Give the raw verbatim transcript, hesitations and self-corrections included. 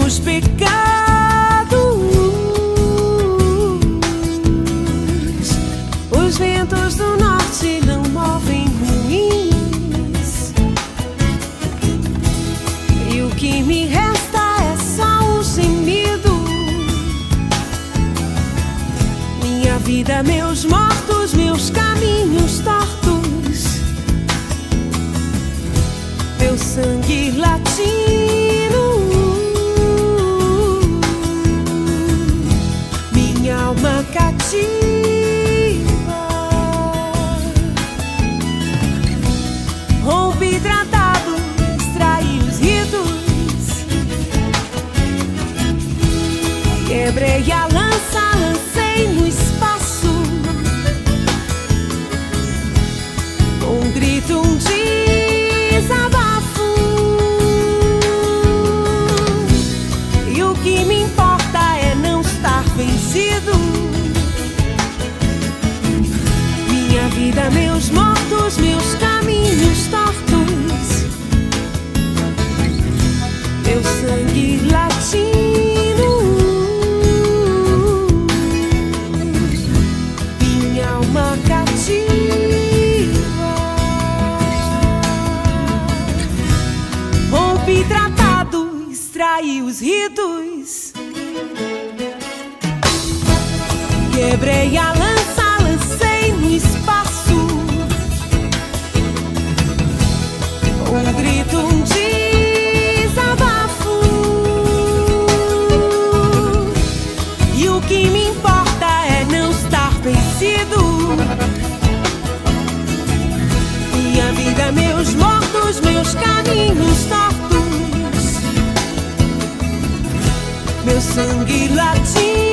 meus pecados. Os ventos do norte não movem ruins, e o que me resta é só um gemido. Minha vida, meus mortos, meus caminhos tortos, meu sangue latino, minha alma cativa. Rompi tratado, extraí os ritos, quebrei a lança, lancei no espaço. Um grito, um desabafo, e o que me importa é não estar vencido. Minha vida, meus mortos, meus caminhos tortos, meu sangue latino, minha alma cativa. Rompi tratado, extraí os ritos, quebrei a lança, lancei no espaço. Um grito, um desabafo, e o que me importa é não estar vencido. Minha vida, meus mortos, meus caminhos tortos, meu sangue latino,